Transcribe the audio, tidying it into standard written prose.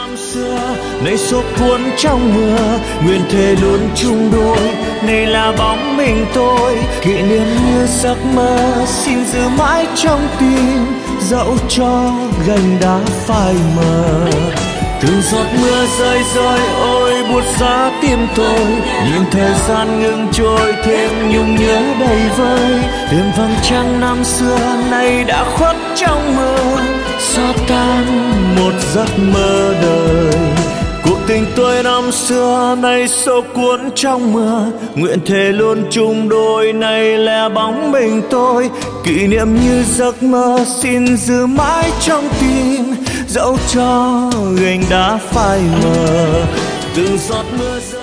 năm xưa nay số cuốn trong mưa, nguyện thề luôn chung đôi, này là bóng mình tôi, kỷ niệm như giấc mơ xin giữ mãi trong tim, dẫu cho gành đá phai mờ. Từng giọt mưa rơi rơi ôi buốt giá tim tôi, nhìn thời gian ngừng trôi thêm nhung nhớ đầy vơi, đêm vầng trăng năm xưa nay đã khuất trong mơ, xóa tan một giấc mơ đời. Cuộc tình tôi năm xưa nay số cuốn trong mưa, nguyện thề luôn chung đôi, này là bóng mình tôi, kỷ niệm như giấc mơ xin giữ mãi trong tim, dẫu cho gành đá phai mờ. Từng giọt mưa rơi